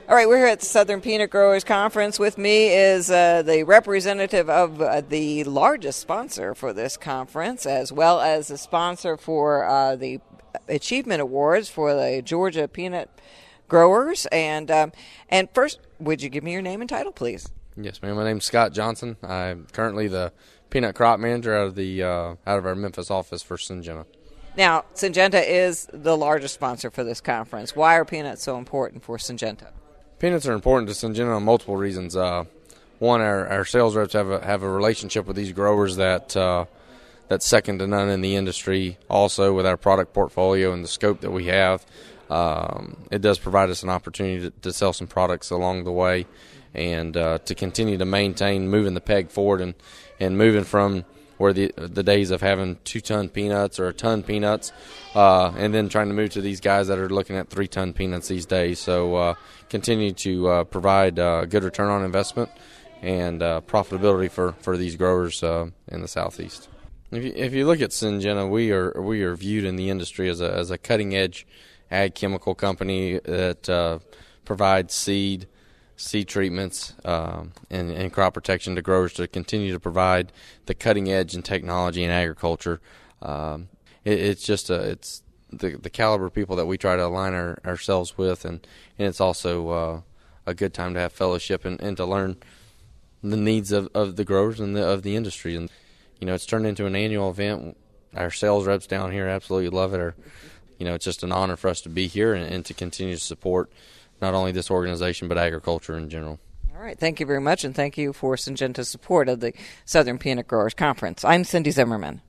All right, we're here at the Southern Peanut Growers Conference. With me is the representative of the largest sponsor for this conference, as well as the sponsor for the Achievement Awards for the Georgia Peanut Growers. And first, would you give me your name and title, please? Yes, ma'am. My name's Scott Johnson. I'm currently the peanut crop manager out of our Memphis office for Syngenta. Now, Syngenta is the largest sponsor for this conference. Why are peanuts so important for Syngenta? Peanuts are important to Syngenta on multiple reasons. One, our sales reps have a relationship with these growers that's second to none in the industry. Also, with our product portfolio and the scope that we have, it does provide us an opportunity to sell some products along the way and to continue to maintain moving the peg forward and moving from where the days of having 2-ton peanuts or 1-ton peanuts, and then trying to move to these guys that are looking at 3-ton peanuts these days. So continue to provide good return on investment and profitability for these growers in the Southeast. If you look at Syngenta, we are viewed in the industry as a cutting edge ag chemical company that provides seed treatments and crop protection to growers to continue to provide the cutting edge in technology and agriculture. It's the caliber of people that we try to align ourselves with, and it's also a good time to have fellowship and to learn the needs of the growers and of the industry. And it's turned into an annual event. Our sales reps down here absolutely love it. It's just an honor for us to be here and to continue to support not only this organization but agriculture in general. All right, thank you very much, and thank you for Syngenta's support of the Southern Peanut Growers Conference. I'm Cindy Zimmerman.